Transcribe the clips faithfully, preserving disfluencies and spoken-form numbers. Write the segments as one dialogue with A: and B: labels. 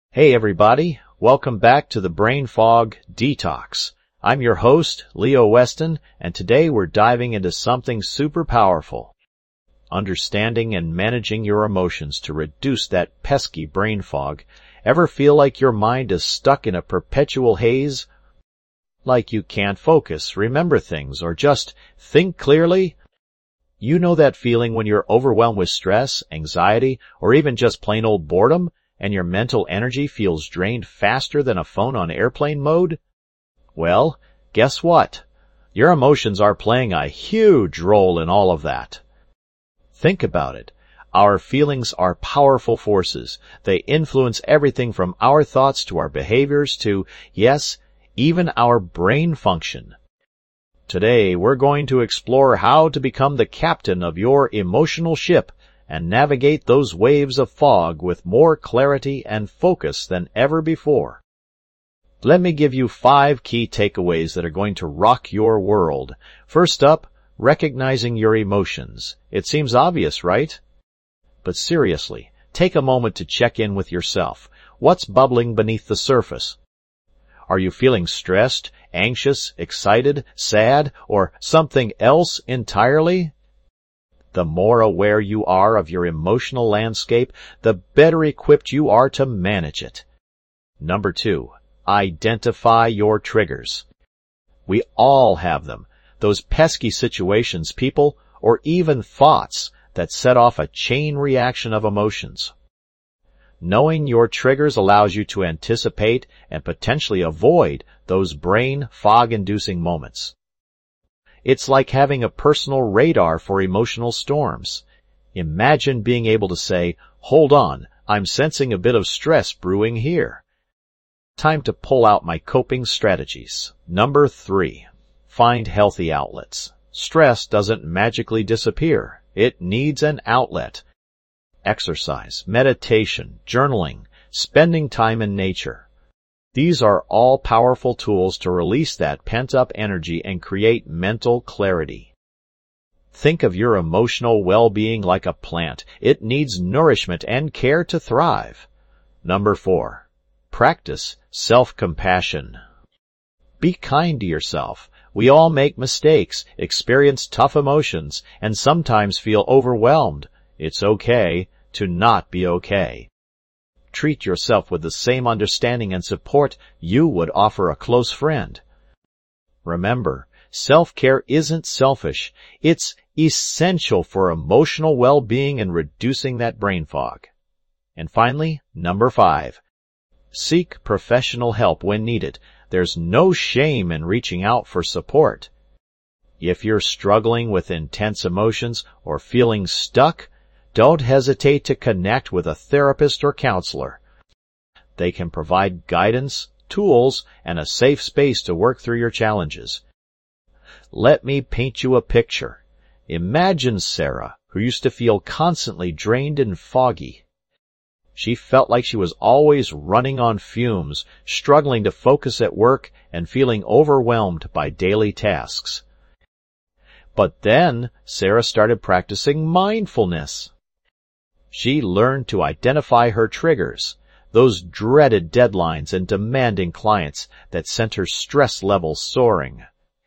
A: Hey everybody, welcome back to the Brain Fog Detox. I'm your host, Leo Weston, and today we're diving into something super powerful. Understanding and managing your emotions to reduce that pesky brain fog. Ever feel like your mind is stuck in a perpetual haze? Like you can't focus, remember things, or just think clearly? You know that feeling when you're overwhelmed with stress, anxiety, or even just plain old boredom? And your mental energy feels drained faster than a phone on airplane mode? Well, guess what? Your emotions are playing a huge role in all of that. Think about it. Our feelings are powerful forces. They influence everything from our thoughts to our behaviors to, yes, even our brain function. Today, we're going to explore how to become the captain of your emotional ship and navigate those waves of fog with more clarity and focus than ever before. Let me give you five key takeaways that are going to rock your world. First up, recognizing your emotions. It seems obvious, right? But seriously, take a moment to check in with yourself. What's bubbling beneath the surface? Are you feeling stressed, anxious, excited, sad, or something else entirely? The more aware you are of your emotional landscape, the better equipped you are to manage it. Number two, identify your triggers. We all have them, those pesky situations, people, or even thoughts that set off a chain reaction of emotions. Knowing your triggers allows you to anticipate and potentially avoid those brain fog-inducing moments. It's like having a personal radar for emotional storms. Imagine being able to say, "Hold on, I'm sensing a bit of stress brewing here. Time to pull out my coping strategies." Number three, find healthy outlets. Stress doesn't magically disappear. It needs an outlet. Exercise, meditation, journaling, spending time in nature. These are all powerful tools to release that pent-up energy and create mental clarity. Think of your emotional well-being like a plant. It needs nourishment and care to thrive. Number four, practice self-compassion. Be kind to yourself. We all make mistakes, experience tough emotions, and sometimes feel overwhelmed. It's okay to not be okay. Treat yourself with the same understanding and support you would offer a close friend. Remember, self-care isn't selfish. It's essential for emotional well-being and reducing that brain fog. And finally, number five, seek professional help when needed. There's no shame in reaching out for support. If you're struggling with intense emotions or feeling stuck, don't hesitate to connect with a therapist or counselor. They can provide guidance, tools, and a safe space to work through your challenges. Let me paint you a picture. Imagine Sarah, who used to feel constantly drained and foggy. She felt like she was always running on fumes, struggling to focus at work and feeling overwhelmed by daily tasks. But then Sarah started practicing mindfulness. She learned to identify her triggers, those dreaded deadlines and demanding clients that sent her stress levels soaring.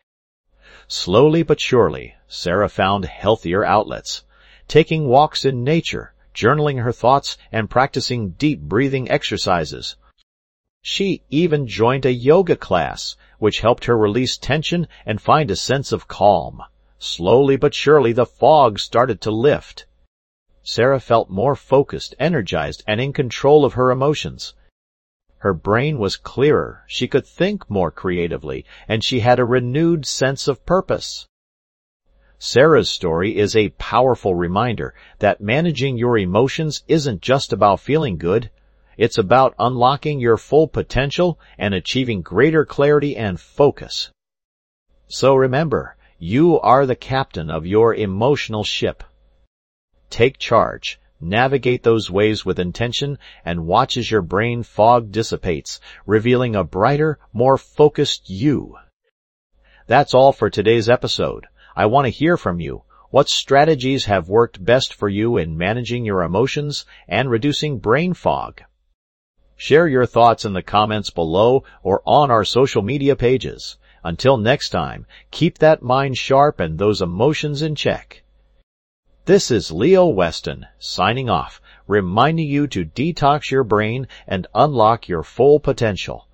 A: Slowly but surely, Sarah found healthier outlets, taking walks in nature, journaling her thoughts, and practicing deep breathing exercises. She even joined a yoga class, which helped her release tension and find a sense of calm. Slowly but surely, the fog started to lift. Sarah felt more focused, energized, and in control of her emotions. Her brain was clearer, she could think more creatively, and she had a renewed sense of purpose. Sarah's story is a powerful reminder that managing your emotions isn't just about feeling good. It's about unlocking your full potential and achieving greater clarity and focus. So remember, you are the captain of your emotional ship. Take charge, navigate those waves with intention, and watch as your brain fog dissipates, revealing a brighter, more focused you. That's all for today's episode. I want to hear from you. What strategies have worked best for you in managing your emotions and reducing brain fog? Share your thoughts in the comments below or on our social media pages. Until next time, keep that mind sharp and those emotions in check. This is Leo Weston, signing off, reminding you to detox your brain and unlock your full potential.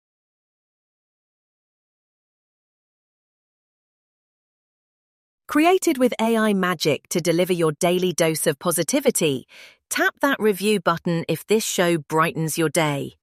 B: Created with A I magic to deliver your daily dose of positivity, tap that review button if this show brightens your day.